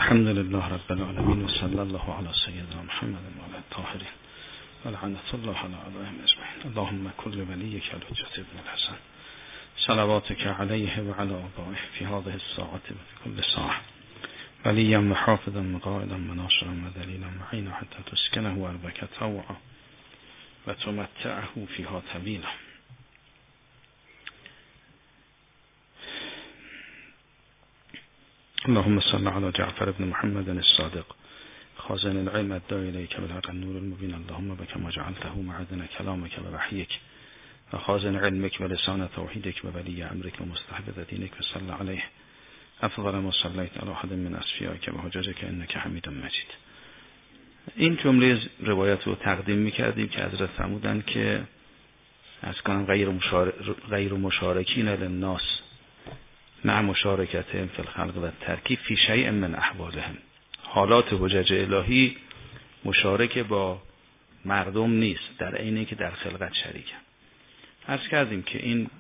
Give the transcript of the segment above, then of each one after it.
الحمد لله رب العالمين وصلى الله على سيدنا محمد وعلى الطاهرين ولعنة الله على أعدائهم أجمعين. اللهم كل وليك الحجة ابن الحسن صلواتك عليه وعلى آبائه في هذه الساعة وفي كل ساعة وليا وحافظا وقائدا وناصرا ودليلا معينا حتى تسكنه أرضك طوعا وتمتعه فيها طويلا. اللهم صل على جعفر بن محمد الصادق خازن العلم الداعي إليك بالحق النور المبين. اللهم بكما جعلته معدن كلامك ووحيك وخازن علمك ولسان توحيدك وولي أمرك ومستحب دينك وصل عليه أفضل ما صليت على أحد من أصفيائك وحججك إنك حميد مجيد. این جمله روایت رو تقدیم می‌کردیم که حضرت فرمودن که از کنم غیر مشارکین للناس مع مشارکتهم فی الخلق و الترکیب فی شیء من احوالهم. حالات حجج الهی مشارک با مردم نیست، در عین که در خلقت شریکن. عرض کردیم که این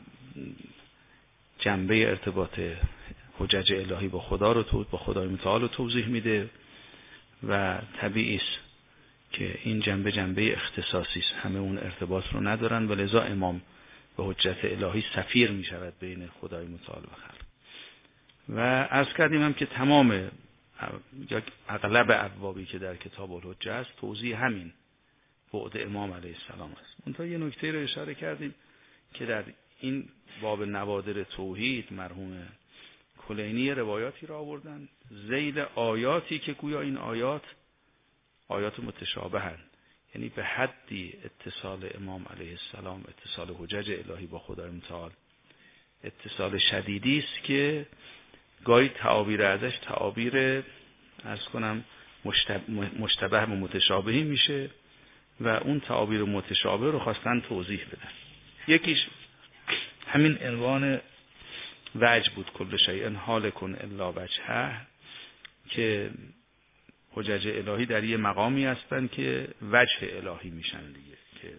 جنبه ارتباط حجج الهی با خدا رو با خدای متعال رو توضیح میده و طبیعی است که این جنبه اختصاصی است، همه اون ارتباط رو ندارن و لذا امام به حجت الهی سفیر می شود بین خدای متعال و خلق. و عرض کردیم هم که تمام یا اغلب ابوابی که در کتاب الحجه است توضیح همین بعد امام علیه السلام است. منتها یه نکته رو اشاره کردیم که در این باب نوادر توحید مرحوم کلینی روایاتی را آوردن ذیل آیاتی که گویا این آیات متشابهند، یعنی به حدی اتصال امام علیه السلام، اتصال حجج الهی با خدای متعال اتصال شدیدی است که گاهی تعابیر ازش تعابیر عرض کنم مشتبه و متشابهی میشه و اون تعابیر متشابه رو خواستن توضیح بدن. یکیش همین عنوان وجه بود، کل شیء هالک الا وجهه، که حجج الهی در یه مقامی هستن که وجه الهی میشن دیگه، که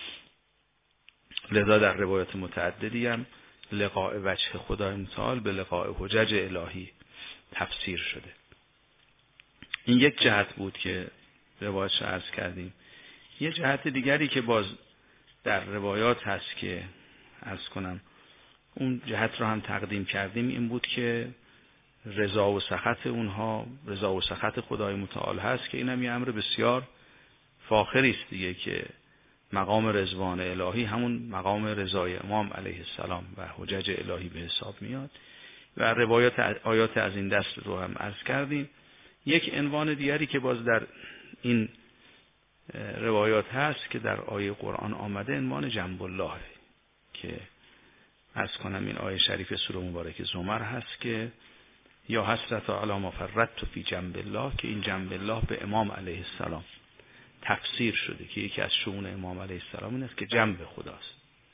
لذا در روایت متعددی هم لقاء وجه خدای متعال به لقاء حجج الهی تفسیر شده. این یک جهت بود که روایتش عرض کردیم. یه جهت دیگری که باز در روایات هست که عرض کنم اون جهت رو هم تقدیم کردیم، این بود که رضا و سخط اونها رضا و سخط خدای متعال هست که اینم یه امر بسیار فاخری است دیگه، که مقام رضوان الهی همون مقام رضای امام علیه السلام و حجج الهی به حساب میاد و روایات آیات از این دست رو هم عرض کردیم. یک عنوان دیگری که باز در این روایات هست که در آیه قرآن آمده عنوان جنب الله، که عرض کنم این آیه شریف سوره مبارک زمر هست که یا حسرت علی ما فرطت فی جنب الله، که این جنب الله به امام علیه السلام تفسیر شده که یکی از شؤون امام علیه السلام این است که جنب خداست.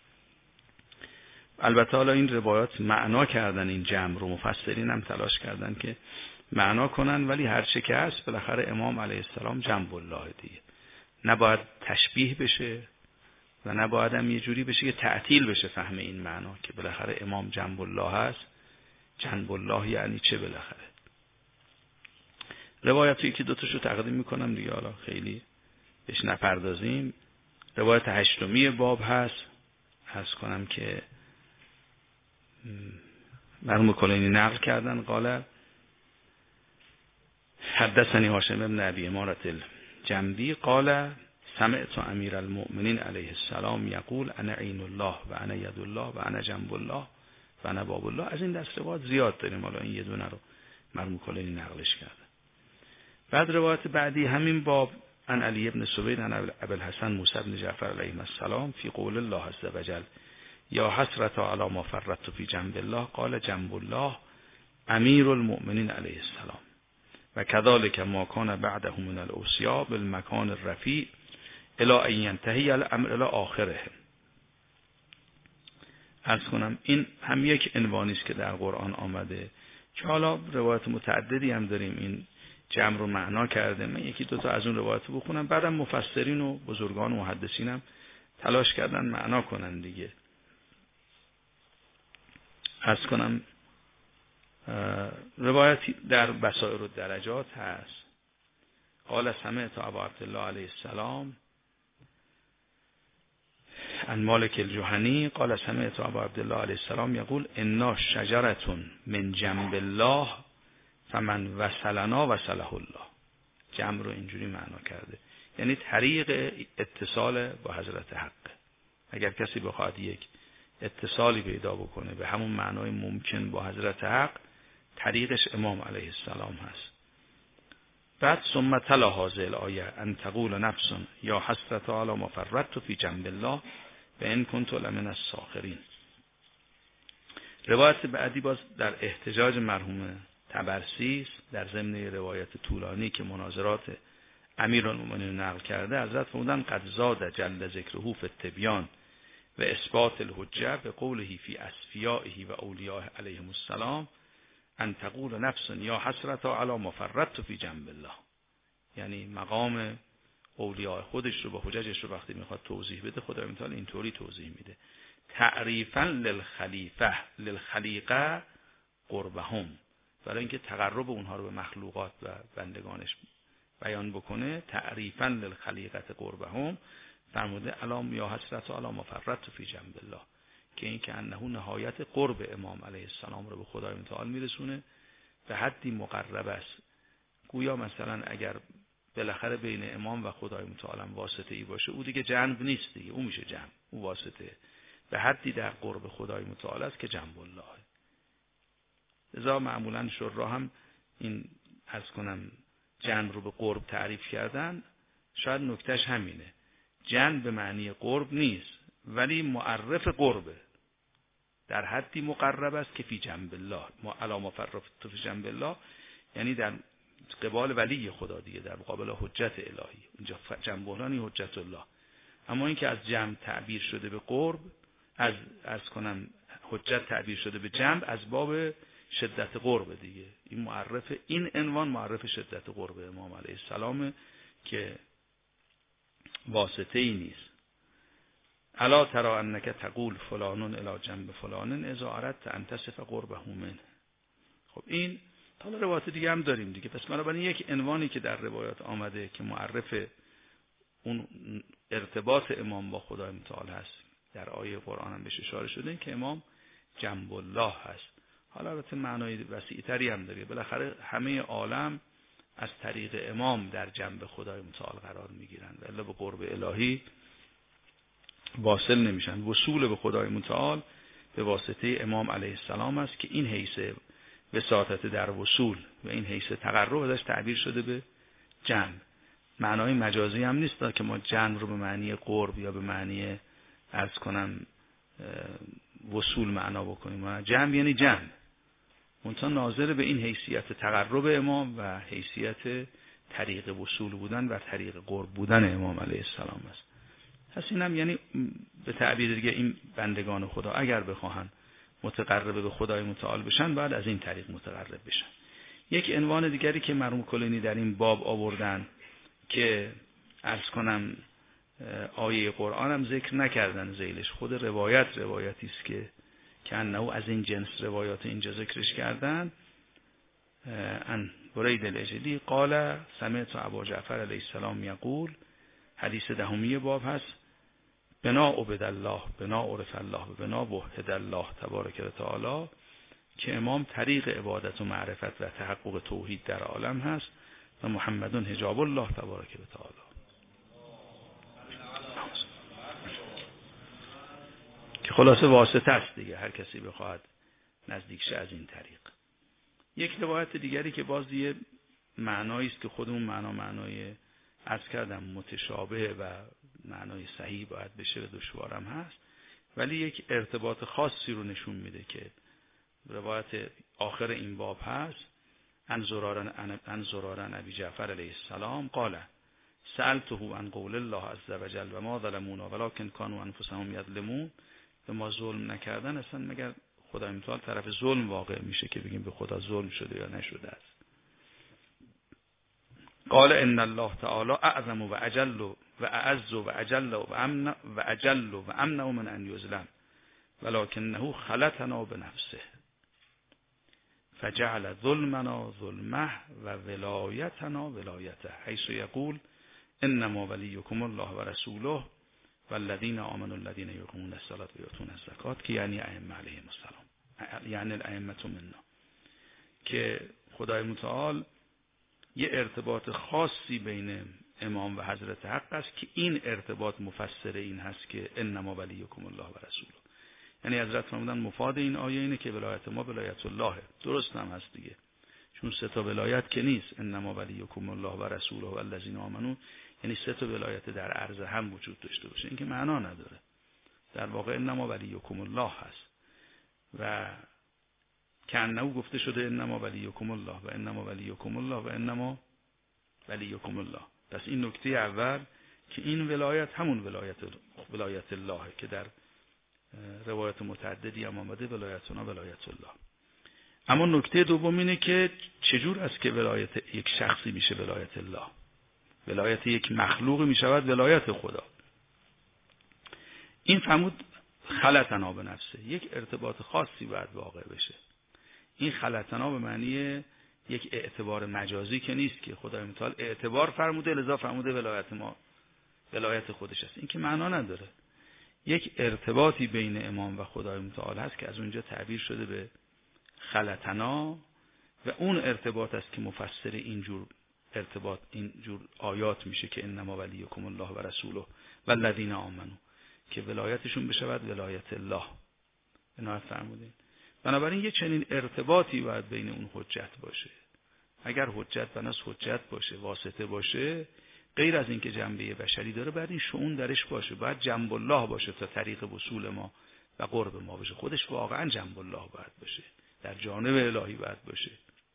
البته حالا این روایات معنا کردن این جنب رو، مفسرین هم تلاش کردن که معنا کنن، ولی هر چه که هست بالاخره امام علیه السلام جنب الله دیگه، نباید تشبیه بشه و نباید هم یه جوری بشه که تعطیل بشه فهم این معنا که بالاخره امام جنب الله هست. جنب الله یعنی چه بالاخره؟ روایتی که دوتاشو تقدیم میکنم دیگه، حالا خیلی بهش نپردازیم. روایت 8 باب هست، عرض کنم که مرحوم کلینی نقل کردن قال حدثنی هاشم بن ابی امارة الجنبی قال سمعت امیر المؤمنین علیه السلام یقول انا عین الله و انا ید الله و انا جنب الله و انا باب الله. از این دست روایت زیاد داریم، حالا این یه دونه رو مرحوم کلینی نقلش کرده. بعد روایت بعدی همین باب عن علی ابن سوید عن ابی الحسن موسی بن جعفر علیه السلام فی قول الله عز وجل یا حسرت علی ما فرطت فی جنب الله قال جنب الله امیر المؤمنین علیه السلام و كذلك ما كان بعده من الاوصیاء بالمکان الرفیع الی ان ینتهی الامر الی آخره. عرض کنم این هم یک عنوانی است که در قرآن آمده که حالا روایت متعددی هم داریم این جمع رو معنا کرده. من یکی دوتا از اون روایت رو بخونم، بعدم مفسرین و بزرگان و محدثین هم تلاش کردن معنا کنن دیگه. عرض کنم روایتی در بصائر الدرجات هست قال سمعت ابا عبدالله علیه السلام عن مالک الجهنی قال سمعت ابا عبدالله علیه السلام یقول انا شجرة من جنب الله فمن وصلنا وصله الله. جنب رو اینجوری معنا کرده، یعنی طریق اتصال با حضرت حق. اگر کسی بخواد یک اتصالی پیدا بکنه به همون معنای ممکن با حضرت حق، طریقش امام علیه السلام هست. بعد ثم تلا هذه الآیه ان تقول نفس یا حسرت علی ما فرطت فی جنب الله و ان کنت لمن الساخرین. روایت بعدی باز در احتجاج مرحوم طبرسی در ضمن روایت طولانی که مناظرات امیرالمومنین نقل کرده، حضرت فرمودند قد زاد جل ذکره فی التبیان و اثبات الحجه به قوله فی اصفیائه و اولیاء علیهم السلام ان تقول نفس یا حسرت علی ما فرطت فی جنب الله. یعنی مقام اولیاء خودش رو با حججش رو وقتی میخواد توضیح بده، خدای متعال اینطوری توضیح میده: تعریفا للخلیقه قربهم، برای اینکه تقرب اونها رو به مخلوقات و بندگانش بیان بکنه. تعریفا للخلیقه قربهم فرموده علام یا حسرت علی ما فرطت فی جنب الله، که این که انه نهایت قرب امام علیه السلام رو به خدای متعال میرسونه، به حدی مقرب است. گویا مثلا اگر بالاخره بین امام و خدای متعال واسطه ای باشه، او دیگه جنب نیست دیگه، او میشه جنب، او واسطه. به حدی در قرب خدای متعال است که جنب الله. لذا معمولا شراح هم این عرض کنم جنب رو به قرب تعریف کردن، شاید نکتهش همینه. جنب به معنی قرب نیست، ولی معرف قربه، در حدی مقرب است که فی جنب الله، ما علامه فرطت فی جنب الله، یعنی در قبال ولی خدا دیگه، در مقابل حجت الهی. اینجا جنب الله حجت الله. اما این که از جنب تعبیر شده به قرب، از کنم حجت تعبیر شده به جنب، از باب شدت قرب دیگه. این معرف، این عنوان معرف شدت قرب امام علیه السلام که واسطه ای نیست. الا تری انک تقول فلان الی جنب فلان اذا اردت ان تصف قربه منه. خب این حالا روایت دیگه هم داریم دیگه. پس بنابراین یک عنوانی که در روایات آمده که معرف اون ارتباط امام با خدای متعال هست، در آیه قرآن هم بهش اشاره شده که امام جنب الله هست. حالا البته معنای وسیع‌تری هم داره، بالاخره همه عالم از طریق امام در جنب خدای متعال قرار میگیرن و الا به قرب الهی واصل نمیشن. وصول به خدای متعال به واسطه امام علیه السلام است که این حیث وساطت در وصول و این حیث تقرب ازش تعبیر شده به جنب. معنای مجازی هم نیست که ما جنب رو به معنی قرب یا به معنی عرض کنم وصول معنا بکنیم. جنب یعنی جنب، منتها ناظر به این حیثیت تقرب امام و حیثیت طریق وصول بودن و طریق قرب بودن امام علیه السلام است. پس اینم یعنی به تعبیر دیگه این بندگان خدا اگر بخواهن متقرب به خدای متعال بشن، بعد از این طریق متقرب بشن. یک عنوان دیگری که مرحوم کلینی در این باب آوردن که عرض کنم آیه قرآن هم ذکر نکردن ذیلش، خود روایتی است که انه از این جنس روایات اینجا ذکرش کردن. ان برید الاجلی قال سمعت ابا جعفر علیه السلام یقول، حدیث دهمی باب هست، بنا عبد الله بنا عرف الله بنا وحد الله تبارک و تعالی، که امام طریق عبادت و معرفت و تحقق توحید در عالم هست و محمدون حجاب الله تبارک و تعالی. که خلاصه واسطه است دیگه، هر کسی بخواهد نزدیک شه از این طریق. یک روایت دیگری که باز یه معنایی است که خودمون معنای عرض کردم متشابه و معنای صحیح باید بشه و دشوارم هست، ولی یک ارتباط خاصی رو نشون میده که روایت آخر این باب هست. عن زرارن ابی جعفر علیه السلام قال سألته عن قول الله عز وجل و ما ظلمونا ولكن كانوا انفسهم یظلمون. به ما ظلم نکردن، اصلا مگر خدای متعال طرف ظلم واقع میشه که بگیم به خدا ظلم شده یا نشده است. قال ان الله تعالی اعظم و اجل و اعز و اجل و امن من ان یظلم ولکنه خلقنا بنفسه فجعل ظلمنا ظلمه و ولایتنا ولایته حیث یقول انما ولیکم الله و رسوله والذین آمنوا الذین یقیمون الصلاة و یؤتون الزکاة، که یعنی ائمه علیهم السلام، یعنی الائمه منا، که خدای متعال یه ارتباط خاصی بین امام و حضرت حق است که این ارتباط مفسر این هست که انما ولیکم الله و رسوله. یعنی حضرت فرمودن مفاد این آیه اینه که ولایت ما ولایت الله، درست هم هست دیگه، چون سه تا ولایت که نیست، انما ولیکم الله و رسوله و الذین آمنوا، یعنی سه تا ولایت در عرض هم وجود داشته باشه، این که معنا نداره. در واقع انما ولیکم الله هست و کأنه گفته شده انما ولیکم الله و انما ولیکم الله و انما ولیکم الله. پس این نکته اول که این ولایت همون ولایت الله که در روایت متعددی هم آمده ولایتنا ولایت الله. اما نکته دوم اینه که چجور است که ولایت یک شخصی میشه ولایت الله، ولایت یک مخلوق میشود ولایت خدا. این فرمود خلطنا به نفسه، یک ارتباط خاصی باید واقع بشه. این خلطنا به معنی یک اعتبار مجازی که نیست که خدای متعال اعتبار فرموده لذا فرموده ولایت ما ولایت خودش است، این که معنا نداره. یک ارتباطی بین امام و خدای متعال هست که از اونجا تعبیر شده به خلطنا و اون ارتباط است که مفسر اینجور ارتباط اینجور آیات میشه که انما ولیکم الله و رسوله و الذین آمنوا، که ولایتشون بشود ولایت الله. عنایت فرمودین. بنابراین یه چنین ارتباطی باید بین اون حجت باشه. اگر حجت بناس حجت باشه، واسطه باشه، غیر از اینکه جنبه بشری داره، باید این شؤون درش باشه، باید جنب الله باشه تا طریق وصول ما و قرب ما بشه. خودش واقعا جنب الله باید باشه، در جانب الهی باید باشه،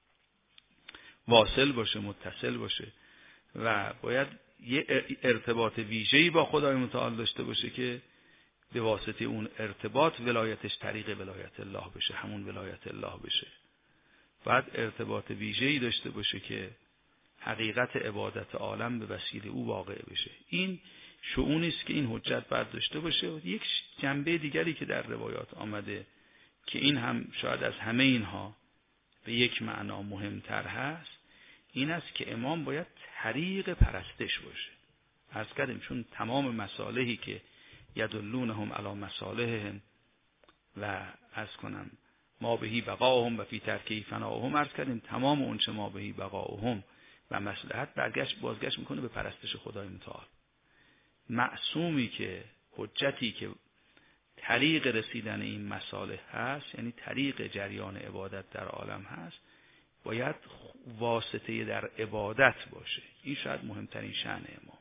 واصل باشه، متصل باشه و باید یه ارتباط ویژه‌ای با خدای متعال داشته باشه که به واسطه اون ارتباط ولایتش طریق ولایت الله بشه، همون ولایت الله بشه. باید ارتباط ویژه‌ای داشته باشه که حقیقت عبادت عالم به وسیله او واقع بشه. این شؤونی است که این حجت باید داشته باشه. یک جنبه دیگری که در روایات آمده که این هم شاید از همه اینها به یک معنا مهمتر هست، این است که امام باید طریق پرستش باشه. عرض کردیم چون تمام مصالحی که یدلونهم علی مصالحهم و عرض کنم ما بهی بقاهم و فی ترکی فناهم، عرض کردیم تمام اون چه ما بهی بقاهم و مصلحت بازگشت میکنه به پرستش خدای متعال. معصومی که حجتی که طریق رسیدن این مصالح هست، یعنی طریق جریان عبادت در عالم هست، باید واسطه در عبادت باشه. این شاید مهمترین شأن امام.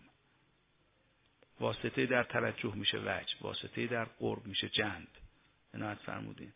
واسطه در توجه میشه وجه، واسطه در قرب میشه جنب. عنایت فرمودین.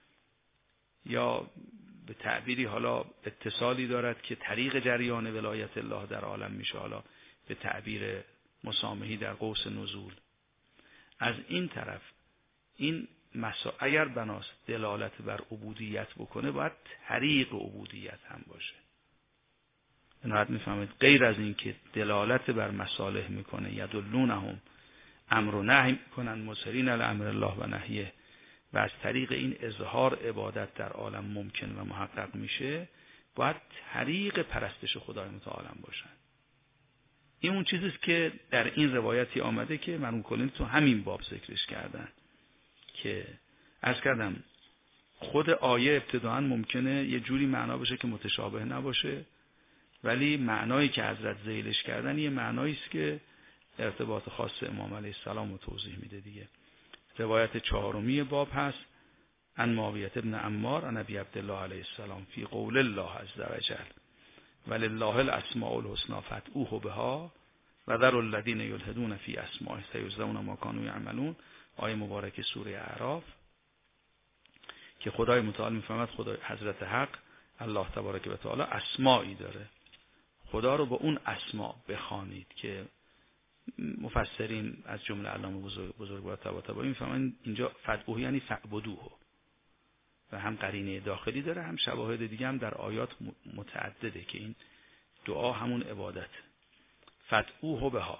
یا به تعبیری حالا اتصالی دارد که طریق جریان ولایت الله در عالم میشه، حالا به تعبیر مسامحی در قوس نزول. از این طرف این اگر بناس دلالت بر عبودیت بکنه، باید طریق عبودیت هم باشه. عنایت میفهمید. غیر از این که دلالت بر مصالح میکنه، یدلونهم امر و نهی میکنن، مسرین الامر الله و نهیه، و از طریق این اظهار عبادت در عالم ممکن و محقق میشه، باید طریق پرستش خدای متعال باشن. این اون چیزیست که در این روایتی آمده که مرحوم کلینی تو همین باب ذکرش کردن، که عرض کردم خود آیه ابتداعاً ممکنه یه جوری معنا بشه که متشابه نباشه، ولی معنایی که حضرت ذیلش کردن یه معنایی است که ارتباط خاص امام علیه السلام رو توضیح میده دیگه. روایت 4 باب هست عن معاویه ابن عمار عن ابی عبدالله علیه السلام فی قول الله عز وجل ولله الاسماء الحسنى فادعوه بها و ذروا الذین یلحدون فی اسمائه سیجزون ما کانوا یعملون. آیه مبارک سوره اعراف که خدای متعال میفهمد خدای حضرت حق الله تبارک و تعالی اسمایی داره، خدا رو با اون اسما بخوانید که مفسرین از جمله علامه بزرگوار طباطبایی میفهمن اینجا فدعوه یعنی فعبدوه، و هم قرینه داخلی داره، هم شواهد دیگه هم در آیات متعدده که این دعا همون عبادت. فدعوه بها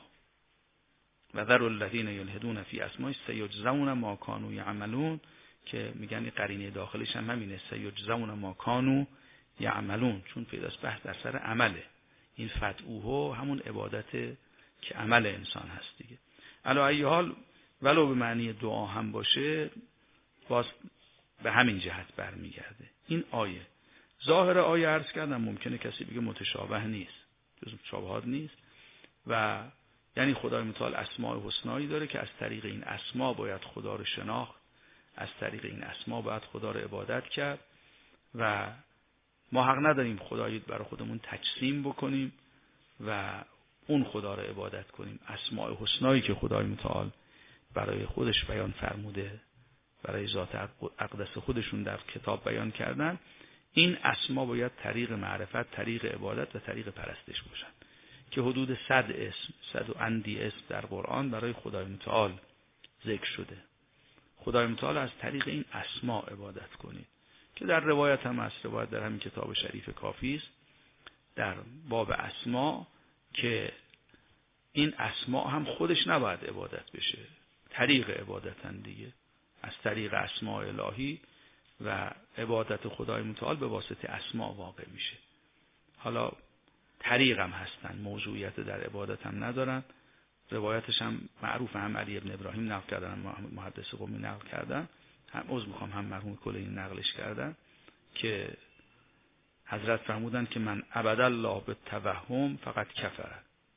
و ذروا الذین یلحدون فی اسمائه سیجزون ما کانوا یعملون، که میگن قرینه داخلیش هم همینه، سیجزون ما کانوا یعملون، چون پیداست بحث در سر عمله. این فتوه همون عبادت که عمل انسان هست دیگه. علی ای حال ولو به معنی دعا هم باشه باز به همین جهت برمیگرده. این آیه ظاهر آیه عرض کردم ممکنه کسی بگه متشابه نیست، جز متشابهات نیست و یعنی خدای متعال اسماء حسنایی داره که از طریق این اسما باید خدا رو شناخت، از طریق این اسما باید خدا رو عبادت کرد و ما حق نداریم خدایی برای خودمون تجسیم بکنیم و اون خدا رو عبادت کنیم. اسماء حسنایی که خدای متعال برای خودش بیان فرموده، برای ذات اقدس خودشون در کتاب بیان کردن، این اسما باید طریق معرفت، طریق عبادت و طریق پرستش باشن که حدود 100 اسم، 100 و اندی اسم در قرآن برای خدای متعال ذکر شده. خدای متعال از طریق این اسما عبادت کنید که در روایت هم هست، روایت در همین کتاب شریف کافی است در باب اسما که این اسما هم خودش نباید عبادت بشه، طریق عبادتن دیگه، از طریق اسماء الهی و عبادت خدای متعال به واسطه اسما واقع میشه. حالا طریق هم هستن، موضوعیت در عبادت هم ندارن. روایتش هم معروف، هم علی ابن ابراهیم نقل کردن، محدث قمی نقل کردن، هم مرحوم کلینی نقلش کردن که حضرت فرمودن که من عبد الله به توهم فقط کفر.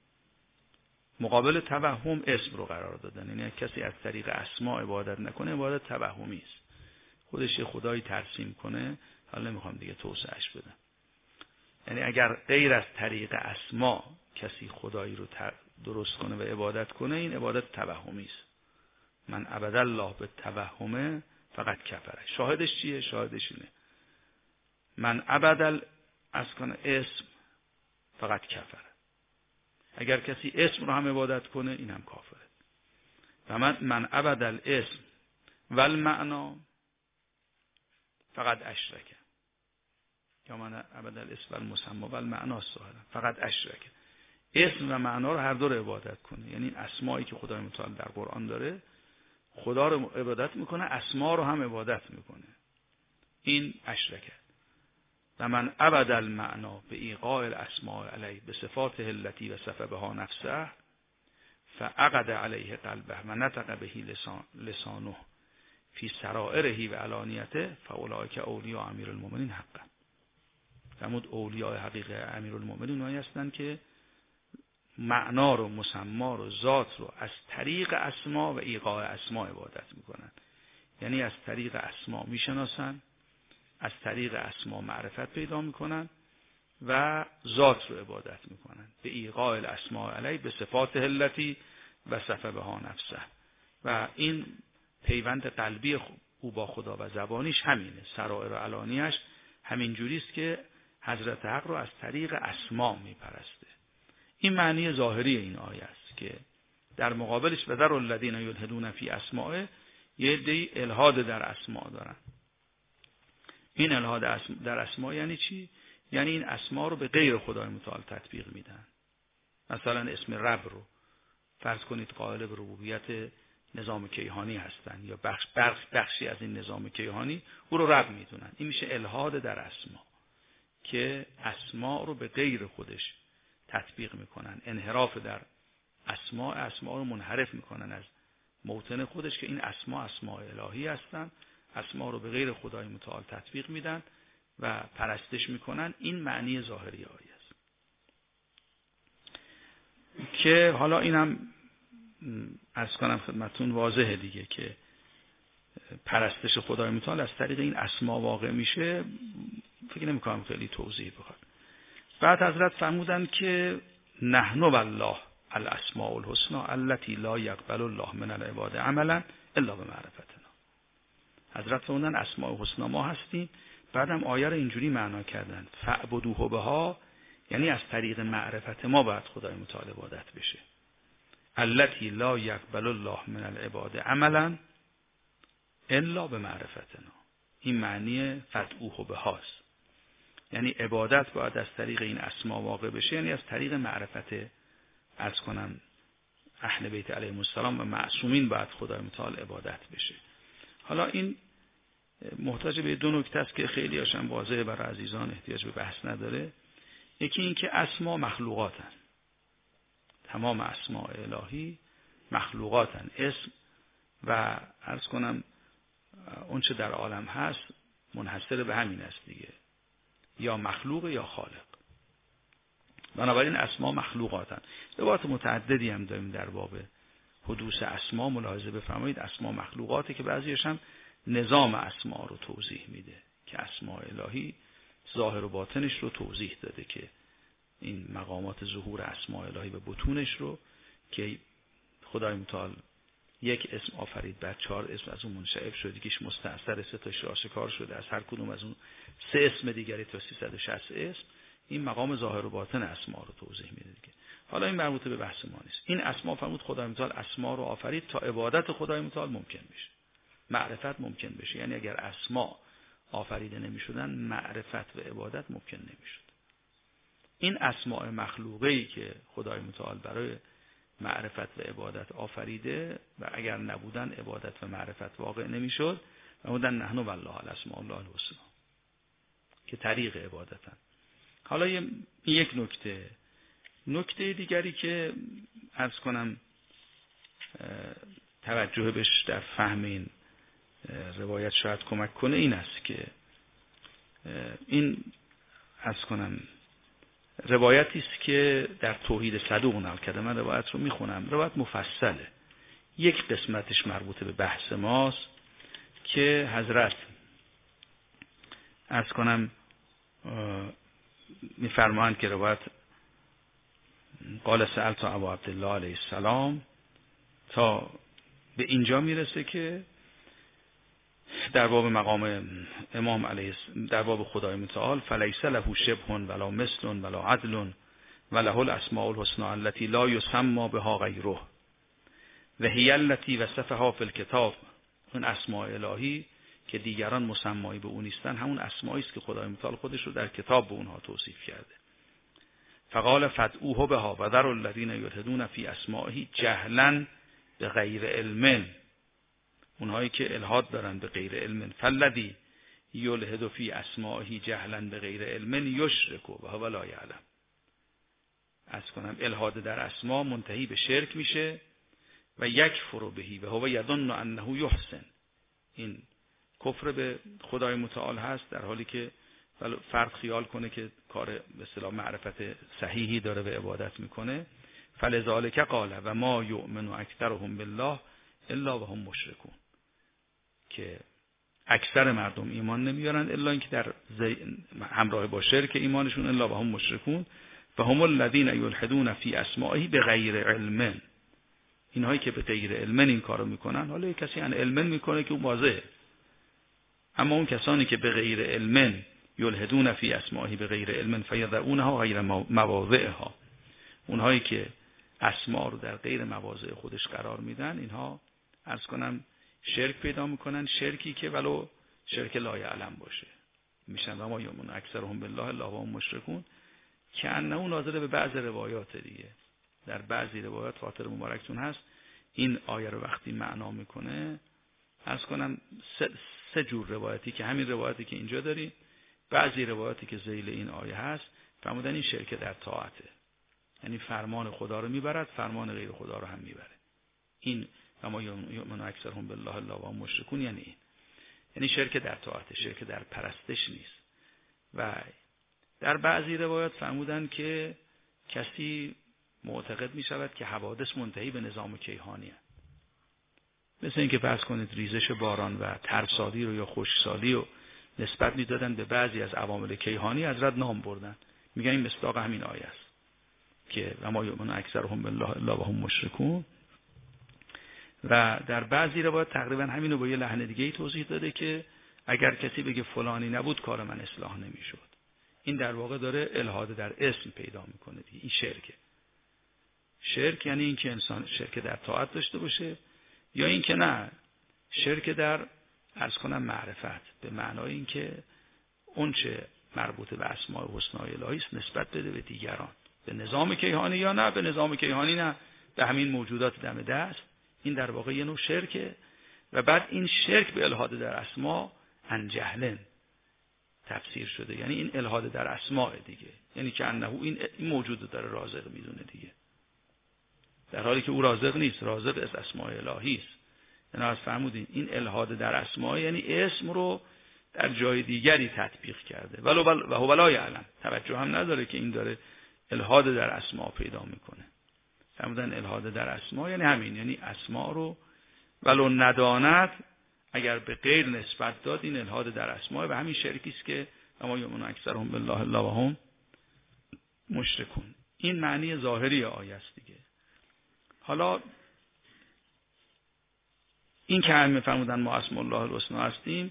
مقابل توهم اسم رو قرار دادن، یعنی کسی از طریق اسما عبادت نکنه عبادت توهمی است، خودش خدایی ترسیم کنه. حالا نمیخوام دیگه توسعهش بدم. یعنی اگر غیر از طریق اسما کسی خدایی رو درست کنه و عبادت کنه، این عبادت توهمی است. من عبد الله به توهم فقط کفره. شاهدش چیه؟ شاهدش اینه من عبد اسم فقط کفره. اگر کسی اسم رو هم عبادت کنه این هم کافره. و من عبد الاسم والمعنا فقط اشرکه، یا من عبد الاسم والمسمى والمعنا فقط اشرکه. اسم و معنا رو هر دو رو عبادت کنه، یعنی اسمایی که خدای متعال در قرآن داره خدا رو عبادت میکنه، اسما رو هم عبادت میکنه، این اشرکه. و من عبد المعنا به ایقاع الاسماء علیه به صفاته التي وصف بها نفسه فعقد علیه قلبه و نطق به لسانه فی سرائره و علانیته فاولئک اولیاء امیرالمؤمنین حقا. فرمود اولیاء حقیقی امیرالمؤمنین اونایی هستند که معنا رو، مسما رو، ذات رو از طریق اسما و ایقاع اسما عبادت میکنن. یعنی از طریق اسما میشناسن، از طریق اسما معرفت پیدا میکنن و ذات رو عبادت میکنن به ایقاع الاسماء علیه به صفات التی وصف بها نفسه. و این پیوند قلبی او با خدا و زبانیش همینه، سرائر و علانیش همین جوریست که حضرت حق رو از طریق اسما میپرسته. این معنی ظاهری این آیه است که در مقابلش وذر الذین یلحدون فی اسماء، یه عده‌ای الحاد در اسما دارن. این الحاد در اسما یعنی چی؟ یعنی این اسما رو به غیر خدای متعال تطبیق میدن. مثلا اسم رب رو فرض کنید قائل به ربوبیت نظام کیهانی هستن یا بخشی از این نظام کیهانی، او رو رب میدونن. این میشه الحاد در اسما که اسما رو به غیر خودش تطبیق میکنن، انحراف در اسما رو منحرف میکنن از موطن خودش که این اسماء الهی هستن، اسما رو به غیر خدای متعال تطبیق میدن و پرستش میکنن. این معنی ظاهری آیه است که حالا اینم عرض کنم خدمتتون واضحه دیگه که پرستش خدای متعال از طریق این اسما واقع میشه. فکر نمیکنم خیلی توضیح بخواد. بعد حضرت فرمودن که نحن والله الاسماء الحسنى التي لا يقبل الله من العباد عملا الا بمعرفتنا. حضرت فرمودن اسماء الحسنى ما هستیم. بعدم آیه رو اینجوری معنا کردن فاعبدوه بها، یعنی از طریق معرفت ما باید خدای متعال عبادت بشه. التي لا يقبل الله من العباد عملا الا بمعرفتنا. این معنی فتوح بهاست، یعنی عبادت باید از طریق این اسما واقع بشه، یعنی از طریق معرفت عرض کنم اهل بیت علیهم السلام و معصومین باید خدای متعال عبادت بشه. حالا این محتاج به دو نکته است که خیلی هاشم واضحه برای عزیزان، احتیاج به بحث نداره. یکی این که اسما مخلوقاتن، تمام اسماء الهی مخلوقاتن، اسم و عرض کنم اون چه در عالم هست منحصر به همین است دیگه، یا مخلوق یا خالق. بنابراین اسما مخلوقاتن. روایات متعددی هم داریم در باب حدوث اسما، ملاحظه بفرمایید اسما مخلوقاته که بعضیش هم نظام اسما رو توضیح میده که اسماء الهی ظاهر و باطنش رو توضیح داده، که این مقامات ظهور اسماء الهی و بطونش رو که خدای متعال یک اسم آفرید، بعد 4 اسم از اون منشعب شد، یکیش مستأثر، 3 تاش آشکار شده، از هر کدوم از اون 3 اسم دیگری تا 360 اسم. این مقام ظاهر و باطن اسما رو توضیح میده دیگه. حالا این مربوط به بحث ما نیست. این اسما فرمود خدای متعال اسما رو آفرید تا عبادت خدای متعال ممکن بشه، معرفت ممکن بشه. یعنی اگر اسما آفریده نمیشدن معرفت و عبادت ممکن نمیشد. این اسماء مخلوقه‌ای که خدای متعال برای معرفت و عبادت آفریده و اگر نبودن عبادت و معرفت واقع نمیشد، و بودن نحن والله الاسماء الله الحسنا که طریق عبادتن. حالا یک نکته دیگری که عرض کنم توجه بهش در فهم این روایت شاید کمک کنه این است که این عرض کنم روایتی است که در توحید صدوق نقل کرده. من روایت رو میخونم، روایت مفصله، یک قسمتش مربوط به بحث ماست که حضرت عرض کنم میفرمایند که روایت قال سألت ابا عبدالله علیه السلام تا به اینجا میرسه که در باب مقام امام علیه در باب خدای متعال فلیس له شبه ولا مثل ولا عدل وله الاسماء الحسنى التي لا يسمى بها غیره و هي التي وصفها فی الکتاب. اون اسماء الهی که دیگران مسمایی به اون نیستن همون اسمایی است که خدای متعال خودش رو در کتاب به اونها توصیف کرده. فقال فدعوه بها و ذروا الذین یلحدون فی اسمائه جهلا بغیر علم. اونهایی که الحاد دارن به غیر علم، فالذی یلحد فی اسمائه جهلا بغیر علم یشرک و هو لا یعلم. از کنم الحاد در اسما منتهی به شرک میشه و یکفر بهی و هو یظن انه یحسن. این کفر به خدای متعال هست در حالی که فرد خیال کنه که کار به اصطلاح معرفت صحیحی داره و عبادت میکنه. فلذالک قال و ما یؤمن اکثرهم بالله الا وهم مشرکون، که اکثر مردم ایمان نمیارن الا اینکه در همراه با شرک ایمانشون، الا وهم مشرکون و هم الذین یلحدون فی اسمائه بغیر علم. اینهایی که به غیر علم این کارو میکنن، حالا کسی ان علم میکنه که اون واضحه، اما اون کسانی که به غیر علم یلحدون فی اسمائه بغیر علم فیضعونها غیر مواضعها، اونهایی که اسما رو در غیر مواضع خودش قرار میدن، اینها عرض کنم شرک پیدا میکنن، شرکی که ولو شرک لا یعلم باشه میشن. و ما یؤمن اکثرهم بالله الا وهم مشرکون که انه ناظر به بعض روایات دیگه. در بعضی روایات خاطر مبارکتون هست این آیه رو وقتی معنا میکنه، عرض کنم 3 جور روایتی که همین روایتی که اینجا داریم، بعضی روایاتی که ذیل این آیه هست فرمودن این شرک در طاعته، یعنی فرمان خدا رو میبرد، فرمان غیر خدا رو هم میبره. این و ما یؤمن اکثرهم بالله الا وهم مشرکون یعنی این، یعنی شرک در طاعته، شرک در پرستش نیست. و در بعضی روایات فرمودن که کسی معتقد می شود که حوادث منتهی به نظام کیهانی هست، مثل اینکه فرض کنید ریزش باران و ترسالی رو یا خشکسالی رو نسبت میدادن به بعضی از عوامل کیهانی، حضرت نام بردن، میگن این مصداق همین آیه است که و ما یؤمن اکثرهم بالله الا وهم مشرکون. و در بعضی روایات تقریبا همین رو با یه لحن دیگه ای توضیح داده که اگر کسی بگه فلانی نبود کار من اصلاح نمیشد. این در واقع داره الحاد در اسم پیدا میکنه دیگه. این شرکه. شرک یعنی این که انسان شرک در طاعت داشته باشه، یا این که نه شرک در عرض کنم معرفت، به معنای این که اون چه مربوط به اسماء حسنای الهی است نسبت بده به دیگران، به نظام کیهانی یا نه به نظام کیهانی، نه به همین موجودات دم دست. این در واقع یه نوع شرکه. و بعد این شرک به الحاد در اسما عن جهل تفسیر شده، یعنی این الحاد در اسماء دیگه، یعنی که انه این موجود داره رازق میدونه دیگه، در حالی که او رازق نیست، رازق از اسماء الهی است. یعنی از فرمودین این الحاد در اسماء یعنی اسم رو در جای دیگری تطبیق کرده، و هو لا یعلم، توجه هم نداره که این داره الحاد در اسماء پیدا میکنه. فرمودن الحاد در اسماء یعنی همین، یعنی اسماء رو ولو نداند اگر به غیر نسبت داد، این الحاد در اسماء و همین شرکی است که اما یؤمن اکثرهم بالله الا وهم مشرکون. این معنی ظاهری آیه است دیگه. حالا این که همه فرمودن ما اسم الله الحسنا هستیم،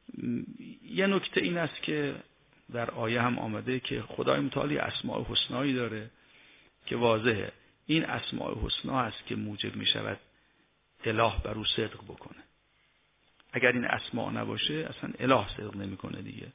یه نکته این است که در آیه هم آمده که خدای متعالی اسماء حسنایی داره که واضحه این اسماء حسنا است که موجب می شود اله بر او صدق بکنه. اگر این اسماء نباشه اصلا اله صدق نمی کنه دیگه،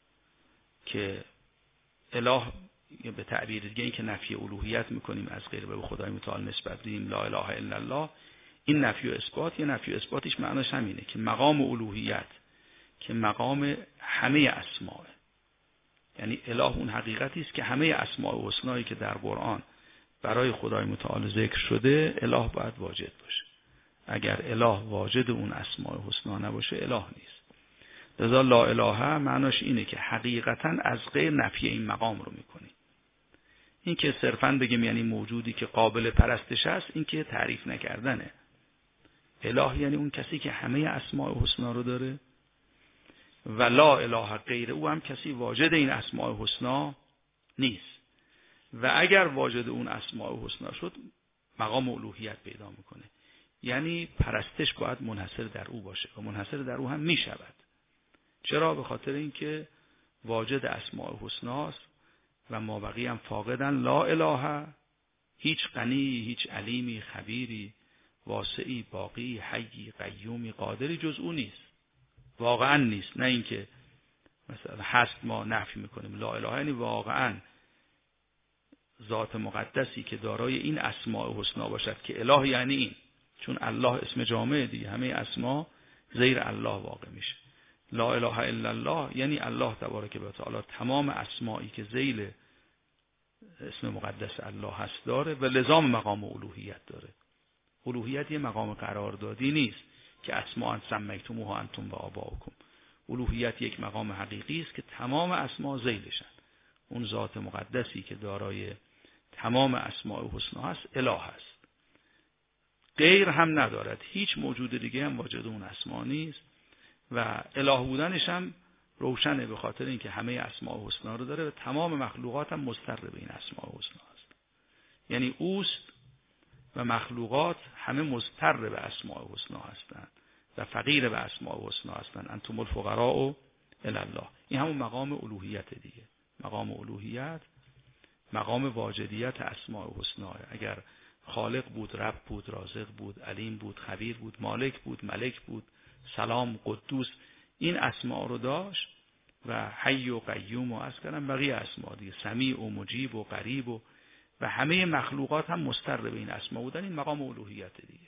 که اله به تعبیر دیگه این که نفی الوهیت میکنیم از غیر به خدای متعال نسبت دیم، لا اله الا الله، این نفی و اثبات، یه نفی و اثباتش معناش همینه که مقام الوهیت که مقام همه اسماء، یعنی اله اون حقیقتی است که همه اسماء و حسنایی که در قرآن برای خدای متعال ذکر شده اله باید واجد باشه. اگر اله واجد اون اسماء حسنا نباشه اله نیست. لذا لا اله معناش اینه که حقیقتا از غیر نفی این مقام رو میکنی. این که صرفاً بگیم یعنی موجودی که قابل پرستش است، این که تعریف نکردنه. اله یعنی اون کسی که همه اسماء حسنا رو داره، و لا اله غیر او هم کسی واجد این اسماء حسنا نیست. و اگر واجد اون اسماء حسنا شد مقام الوهیت پیدا میکنه، یعنی پرستش باید منحصر در او باشه و منحصر در او هم میشود. چرا؟ به خاطر اینکه واجد اسماء حسناست و مابقی هم فاقدن. لا اله، هیچ غنی، هیچ علیمی، خبیری، واسعی، باقی، حیی، قیومی، قادری جز او نیست. واقعا نیست، نه اینکه مثلا هست ما نفی میکنیم. لا اله یعنی واقعا ذات مقدسی که دارای این اسماء حسنا باشد که اله یعنی این، چون الله اسم جامعه دیگه، همه اسما زیر الله واقع میشه. لا اله الا الله یعنی الله تبارک و تعالی تمام اسمایی که ذیل اسم مقدس الله هست داره و لزام مقام الوهیت داره. الوهیت یه مقام قراردادی نیست که اسماء سمیتموها انتم و آباؤکم. الوهیت یک مقام حقیقی است که تمام اسما ذیلشن. اون ذات مقدسی که دارای تمام اسماء حسنا هست اله هست، غیر هم ندارد، هیچ موجود دیگه هم واجد اون اسما نیست و اله بودنش هم روشنه به خاطر اینکه همه اسماء حسنا رو داره و تمام مخلوقات هم مضطر به این اسماء حسنا هست. یعنی اوست و مخلوقات همه مضطر به اسماء حسنا هستند و فقیر به اسماء حسنا هستند. انتم الفقراء الی الله. این همون مقام الوهیت دیگه. مقام الوهیت مقام واجدیت اسماء حسنا. اگر خالق بود، رب بود، رازق بود، علیم بود، خبیر بود، مالک بود، ملک بود، سلام، قدوس، این اسماء رو داشت و حی و قیوم و از کردم بقیه اسماء دیگه، سمیع و مجیب و قریب و همه مخلوقات هم مضطر به این اسماء بودن. این مقام الوهیت دیگه.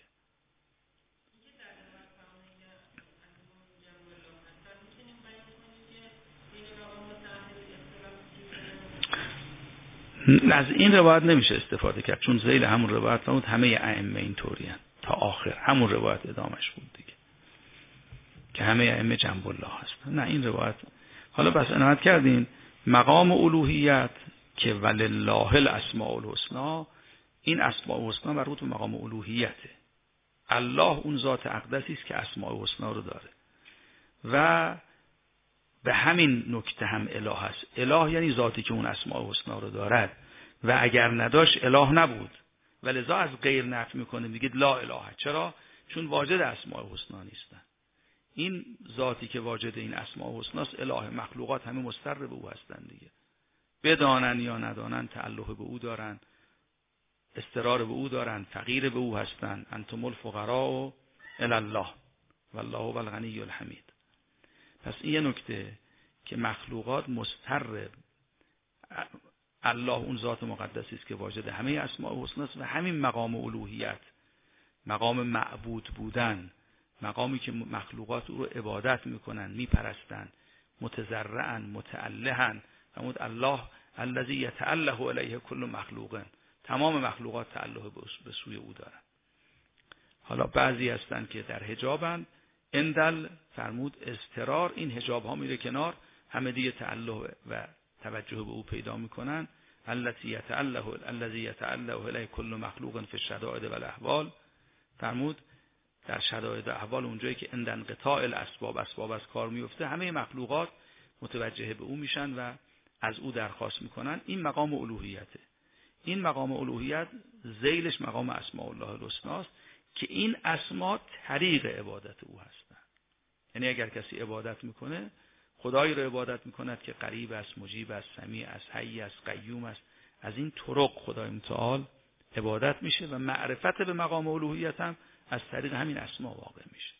از این روایت نمیشه استفاده کرد، چون ذیل همون روایت نبود. همه ائمه اینطوری هستند تا آخر، همون روایت ادامش بود دیگه که همه ائمه جنب الله هستند. نه این روایت. حالا بس عنایت کردین مقام الوهیت که ولله الاسماء الحسنا، این اسماء الحسنا مربوط به مقام الوهیته. الله اون ذات اقدسی است که اسماء الحسنا رو داره و به همین نکته هم اله هست. اله یعنی ذاتی که اون اسماء الحسنا رو دارد و اگر نداشت اله نبود و لذا از غیر نفی میکنه، میگه لا اله. چرا؟ چون واجد اسماء الحسنا نیستن. این ذاتی که واجد این اسماء الحسناست اله، مخلوقات همه مضطر به او هستن دیگه، بدانن یا ندانن تعلق به او دارن، استقرار به او دارن، فقیر به او هستن. انتم الفقراء الی الله والله هو الغنی الحمید. پس این یه نکته که مخلوقات مضطر، الله اون ذات مقدسی است که واجد همه اسماء الحسنا است و همین مقام الوهیت، مقام معبود بودن، مقامی که مخلوقات او رو عبادت میکنن، میپرستن، متضرعا، متألها. فرمود الله الذی یتأله الیه کل مخلوق، تمام مخلوقات تعلق به سوی او دارن. حالا بعضی هستن که در حجابن، اندل فرمود اضطرار، این حجاب ها میره کنار، همه دیگه تعلق و توجه به او پیدا میکنن. الذی یتأله الیه کل مخلوق فی الشدائد و الاحوال. فرمود در شدائد و احوال، اونجایی که عند انقطاع الاسباب، اسباب از کار میفته، همه مخلوقات متوجه به او میشن و از او درخواست میکنن. این مقام الوهیته. این مقام الوهیت ذیلش مقام اسماء الله الحسنی است که این اسما طریق عبادت او هستند. یعنی اگر کسی عبادت میکنه، خدایی رو عبادت میکند که قریب است، مجیب است، سمیع است، حی است، قیوم است، از این طرق خدای متعال عبادت میشه و معرفت به مقام الوهیت هم از طریق همین اسما واقع میشه.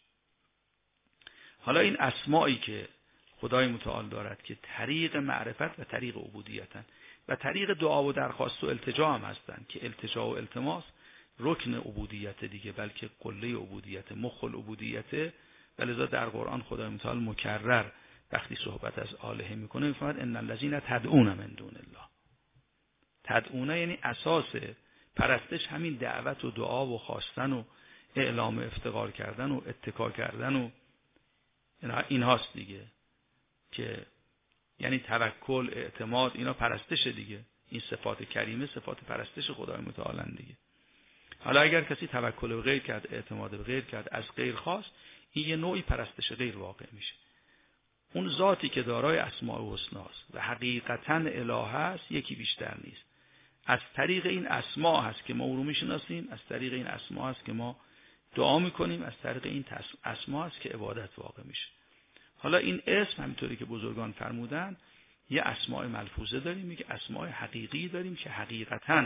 حالا این اسمایی که خدای متعال دارد که طریق معرفت و طریق عبودیتن و طریق دعا و درخواست و التجا هم هستن که التجا و التماس رکن عبودیت دیگه، بلکه قله عبودیت، مخ العبودیت. ولذا در قرآن خدای متعال مکرر وقتی صحبت از آلهه میکنه میفرماید ان الذین تدعون من دون الله. تدعون یعنی اساس پرستش همین دعوت و دعا و خواستن و اعلام افتقار کردن و اتکا کردن و این هاست دیگه، که یعنی توکل، اعتماد، اینا پرستش دیگه. این صفات کریمه صفات پرستش خدای متعال دیگه. حالا اگر کسی توکل به غیر کرد، اعتماد به غیر کرد، از غیر خواست، این یه نوعی پرستش غیر واقع میشه. اون ذاتی که دارای اسماء الحسنا است و حقیقتا اله است یکی بیشتر نیست. از طریق این اسما هست که ما او رو میشناسیم، از طریق این اسما هست که ما دعا میکنیم، از طریق این اسما هست که عبادت واقع میشه. حالا این اسم همینطوری که بزرگان فرمودن، یه اسماء ملفوظه داریم، میگه اسماء حقیقی داریم که حقیقتا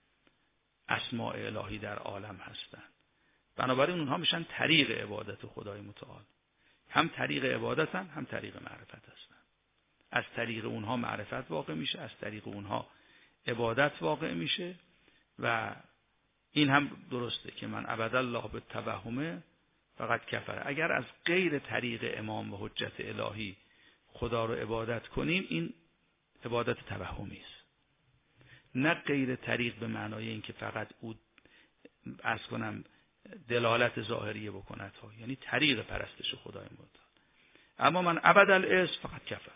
اسماء الهی در عالم هستن. بنابراین اونها میشن طریق عبادت خدای متعال. هم طریق عبادت هم طریق معرفت هستن. از طریق اونها معرفت واقع میشه، از طریق اونها عبادت واقع میشه. و این هم درسته که من عبد الله به توهمه فقط کفر. اگر از غیر طریق امام و حجت الهی خدا رو عبادت کنیم، این عبادت توهمی است. نه غیر طریق به معنای اینکه فقط او از کنم دلالت ظاهریه بکند ها، یعنی طریق پرستش خدای متعال. اما من عبد الاسم فقط کفر،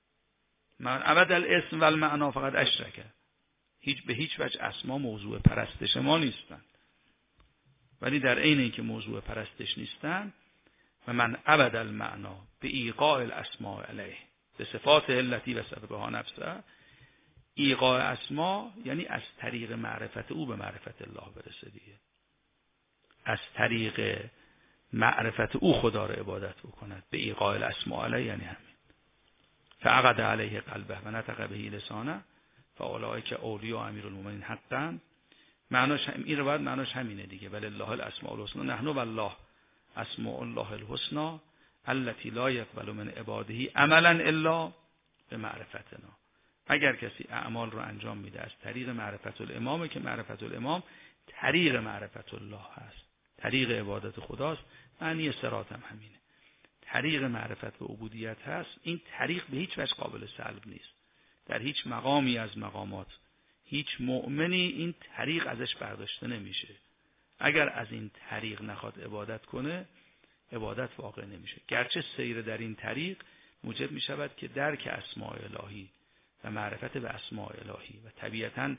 من عبد الاسم و المعنا فقط اشرکه. به هیچ وجه اسما موضوع پرستش ما نیستن، ولی در عین اینکه موضوع پرستش نیستن و من عبد المعنا به ایقاع الاسماء علیه به صفات التی و سببها نفسه. ایقاع اسما یعنی از طریق معرفت او به معرفت الله برسه دیگه. از طریق معرفت او خدا رو عبادت بکند. به ایقاع الاسماء علیه یعنی همین. فعقد علیه قلبه و نطق به لسانه فاولئک اولیاء امیرالمومنین حقا. معناش این روایت معناش همینه دیگه. ولله الاسماء الحسنی نحن والله اسماء الله الحسنی التي لا يقبل من عباده عملا الا بمعرفتنا. اگر کسی اعمال رو انجام میده از طریق معرفت الامام، که معرفت الامام طریق معرفت الله هست، طریق عبادت خداست. معنی صراط هم همینه. طریق معرفت و عبودیت هست. این طریق به هیچ وجه قابل سلب نیست. در هیچ مقامی از مقامات هیچ مؤمنی این طریق ازش برداشته نمیشه. اگر از این طریق نخواد عبادت کنه، عبادت واقع نمیشه. گرچه سیر در این طریق موجب میشود که درک اسماء الهی و معرفت به اسماء الهی و طبیعتاً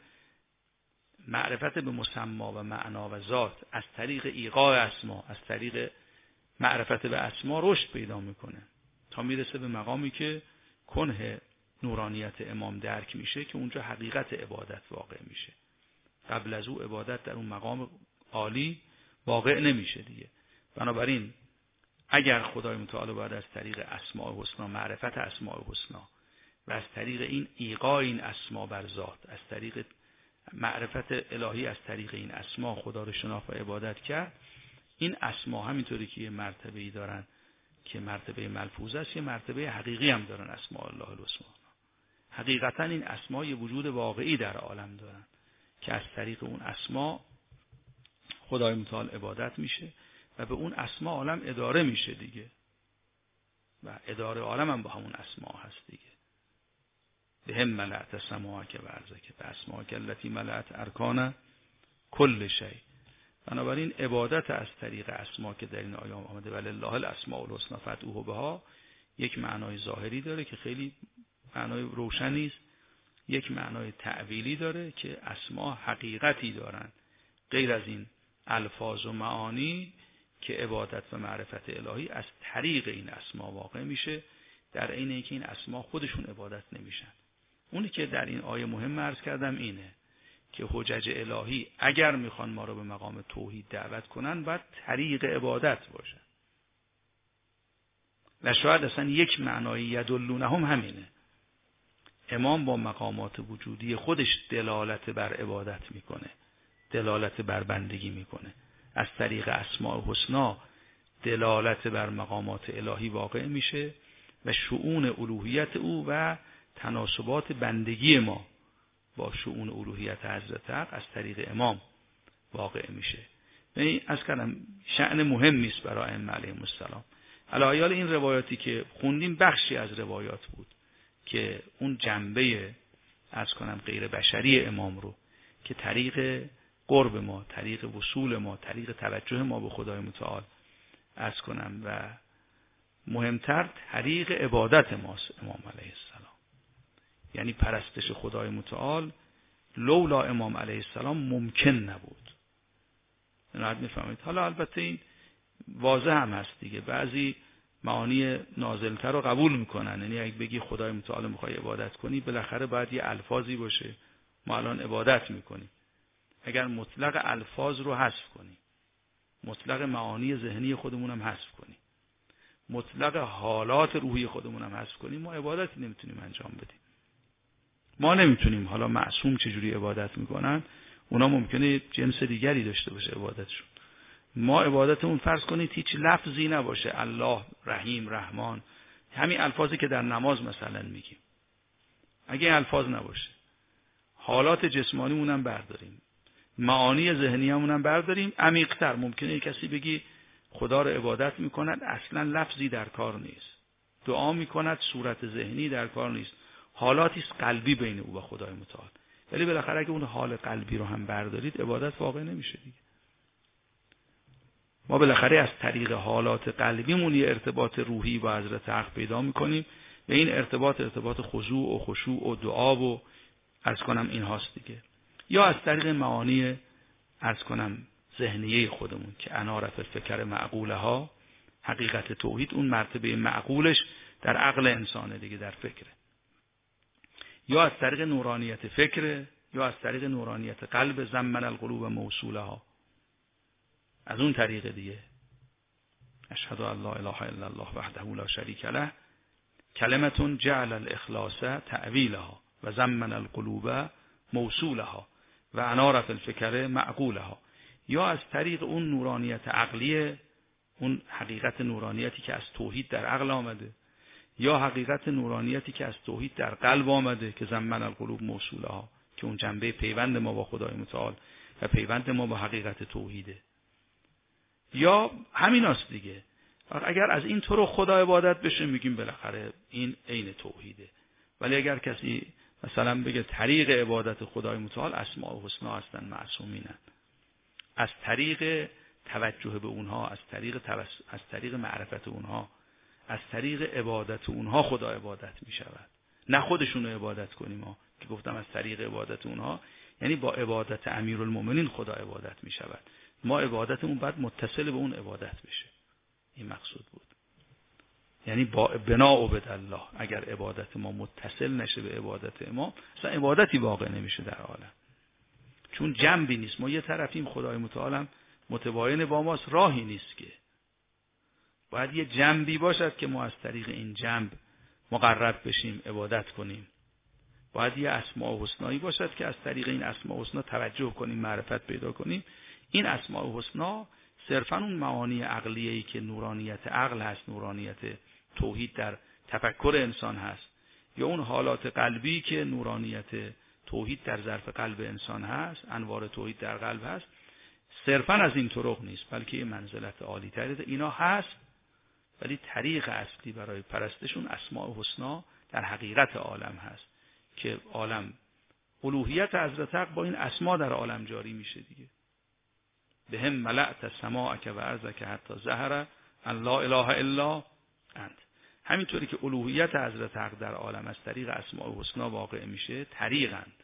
معرفت به مسما و معنا و ذات از طریق ایقاع اسما، از طریق معرفت به اسما رشد پیدا میکنه تا میرسه به مقامی که کنه نورانیت امام درک میشه، که اونجا حقیقت عبادت واقع میشه. قبل از او عبادت در اون مقام عالی واقع نمیشه دیگه. بنابراین اگر خدای متعال باید از طریق اسماء الحسنا، معرفت اسماء الحسنا و از طریق این ایقاع این اسما بر ذات، از طریق معرفت الهی از طریق این اسما خدا رو شناخت و عبادت کرد، این اسما همینطوری که یه مرتبه‌ای دارن که مرتبه ملفوظ است، یه مرتبه حقیقی هم دارن اسماء الله الحسنا. حقیقتا این اسما یه وجود واقعی در عالم دارن که از طریق اون اسما خدای متعال عبادت میشه و به اون اسما عالم اداره میشه دیگه، و اداره عالم هم با همون اسما هست دیگه. به هم ملأت سماعک و ارضک به اسماک التي ملأت ارکان کل شیء. بنابراین عبادت از طریق اسما که در این آیه آمده ولله الاسماء الحسنی فادعوه بها یک معنای ظاهری داره که خیلی معنای روشنی است، یک معنای تعبیری داره که اسما حقیقتی دارن غیر از این الفاظ و معانی که عبادت و معرفت الهی از طریق این اسما واقع میشه، در عین اینکه این اسما خودشون عبادت نمیشن. اونی که در این آیه مهم عرض کردم اینه که حجج الهی اگر میخوان ما رو به مقام توحید دعوت کنن باید طریق عبادت باشه و شاید اصلا یک معنای یدلونهم همینه. امام با مقامات وجودی خودش دلالت بر عبادت میکنه، دلالت بر بندگی میکنه، از طریق اسماء الحسنا دلالت بر مقامات الهی واقع میشه و شؤون الوهیت او و تناسبات بندگی ما با شؤون الوهیت حضرت حق از طریق امام واقع میشه. یعنی از کلام شأن مهمی است برای ائمه علیهم السلام. علایال این روایاتی که خوندیم بخشی از روایات بود که اون جنبه غیر بشری امام رو که طریق قرب ما، طریق وصول ما، طریق توجه ما به خدای متعال و مهمتر طریق عبادت ماست امام علیه السلام. یعنی پرستش خدای متعال لولا امام علیه السلام ممکن نبود. اینو میفهمید. حالا البته این واضح هم هست دیگه، بعضی معانی نازلتر رو قبول میکنن، یعنی اگه بگی خدای متعال میخوای عبادت کنی بالاخره باید یه الفاظی باشه. ما الان عبادت میکنیم، اگر مطلق الفاظ رو حذف کنیم، مطلق معانی ذهنی خودمون هم حذف کنیم، مطلق حالات روحی خودمون هم حذف کنیم، ما عبادتی نمیتونیم انجام بدیم. ما نمیتونیم. حالا معصوم چجوری عبادت میکنن؟ اونا ممکنه جنس دیگری داشته باشه عبادتشون. ما عبادتمون فرض کنید هیچ لفظی نباشه، الله، رحیم، رحمان، همین الفاظی که در نماز مثلا میگیم. اگه الفاظ نباشه، حالات جسمانیمون هم برداریم، معانی ذهنیمون هم برداریم، عمیق‌تر ممکنه کسی بگی خدا رو عبادت میکند اصلا لفظی در کار نیست، دعا میکند صورت ذهنی در کار نیست، حالاتی است قلبی بین او و خدای متعال. ولی بالاخره اگه اون حال قلبی رو هم بردارید عبادت واقع نمیشه دیگه. ما بالاخره از طریق حالات قلبیمون یه ارتباط روحی با حضرت حق پیدا میکنیم و این ارتباط خضوع و خشوع و دعا و این هاست دیگه. یا از طریق معانی ذهنیه خودمون که انار فی الفکر معقولها، حقیقت توحید اون مرتبه معقولش در عقل انسانه دیگه، در فکره. یا از طریق نورانیت فکره، یا از طریق نورانیت قلب، زمن القلوب موصولها، از اون طریق دیگه. اشهد ان لا اله الا الله وحده لا شریک له کلمة جعل الاخلاص تأویلها و زمن القلوب موصولها و انار فی الفکر معقولها. یا از طریق اون نورانیت عقلیه، اون حقیقت نورانیتی که از توحید در عقل آمده، یا حقیقت نورانیتی که از توحید در قلب آمده که زمن القلوب موصولها، که اون جنبه پیوند ما با خدای متعال و پیوند ما با حقیقت توحیده. یا همین است دیگه. اگر از این طور خدا عبادت بشه میگیم بالاخره این عین توحیده. ولی اگر کسی مثلا بگه طریق عبادت خدای متعال اسماء الحسنا هستن، معصومینن، از طریق توجه به اونها، از طریق معرفت اونها، از طریق عبادت اونها خدا عبادت می شود، نه خودشون رو عبادت کنیم. ما که گفتم از طریق عبادت اونها یعنی با عبادت امیرالمومنین خدا عبادت می شود. ما عبادتمون باید متصل به اون عبادت بشه. این مقصود بود. یعنی با بنا عبد الله، اگر عبادت ما متصل نشه به عبادت امام، اصلا عبادتی واقع نمیشه در عالم. چون جنبی نیست. ما یه طرفیم، خدای متعال متباین با ماست، راهی نیست که. باید یه جنبی باشد که ما از طریق این جنب مقرب بشیم، عبادت کنیم. باید یه اسماء الحسنایی باشد که از طریق این اسماء الحسنا توجه کنیم، معرفت پیدا کنیم. این اسماء الحسنا صرفاً اون معانی عقلیه‌ای که نورانیت عقل هست، نورانیت توحید در تفکر انسان هست، یا اون حالات قلبی که نورانیت توحید در ظرف قلب انسان هست، انوار توحید در قلب هست، صرفا از این طرق نیست، بلکه یه منزلت عالی تری اینا هست، ولی طریق اصلی برای پرستشون اسماء الحسنا در حقیقت عالم هست که عالم الوهیت حضرت حق با این اسما در عالم جاری میشه دیگه. بهم ملأت سماعک و ارضک حتی ظهر ان لا اله الا انت. همینطوری که الوهیت حضرت حق در عالم از طریق اسماء الحسنا واقع میشه، طریقند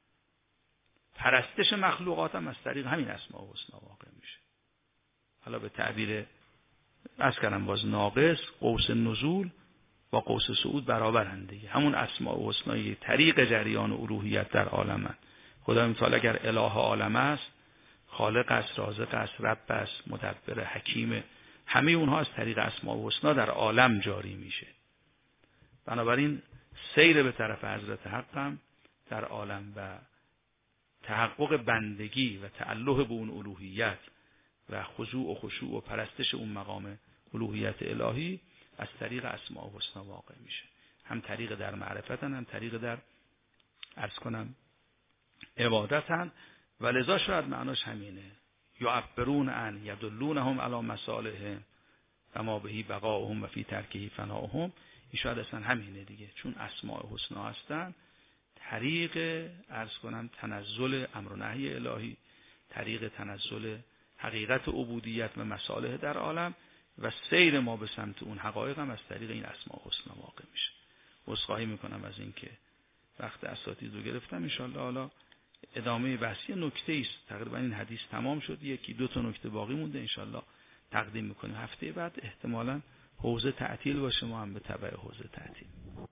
پرستش مخلوقات هم از طریق همین اسماء الحسنا واقع میشه. حالا به تعبیر عرض کردم باز ناقص، قوس نزول با قوس صعود برابرند دیگه. همون اسماء الحسنا طریق جریان الوهیت در عالمن. خدای متعال اگر اله عالم است، خالق است، رازق است، رب است، مدبر، حکیم، همه اونها از طریق اسماء الحسنا در عالم جاری میشه. بنابراین سیر به طرف حضرت حق هم در عالم و تحقق بندگی و تعلق به اون الوهیت و خضوع و خشوع و پرستش اون مقام الوهیت الهی از طریق اسماء الحسنا واقع میشه. هم طریق در معرفتن، هم طریق در عرض کنم عبادتن. و لذا شاید معناش همینه، یعبرون عن یدلونهم علی مصالحهم و ما بهی بقاؤهم و فی ترکه فناؤهم. این شاید اصلا همینه دیگه، چون اسماء حسنا هستن طریق عرض کنم تنزل امر و نهی الهی، طریق تنزل حقیقت عبودیت و مصالح در عالم و سیر ما به سمت اون حقایق هم از طریق این اسماء حسنا واقع میشه. عذرخواهی میکنم از اینکه وقت اساتید رو گرفتم. ان شاء الله حالا ادامه بحثی نکته است. تقریبا این حدیث تمام شد، یکی دو تا نکته باقی مونده، ان شاء الله تقدیم میکنیم. هفته بعد احتمالاً حوزه تعطیل باشه، ما هم به تبع حوزه تعطیل.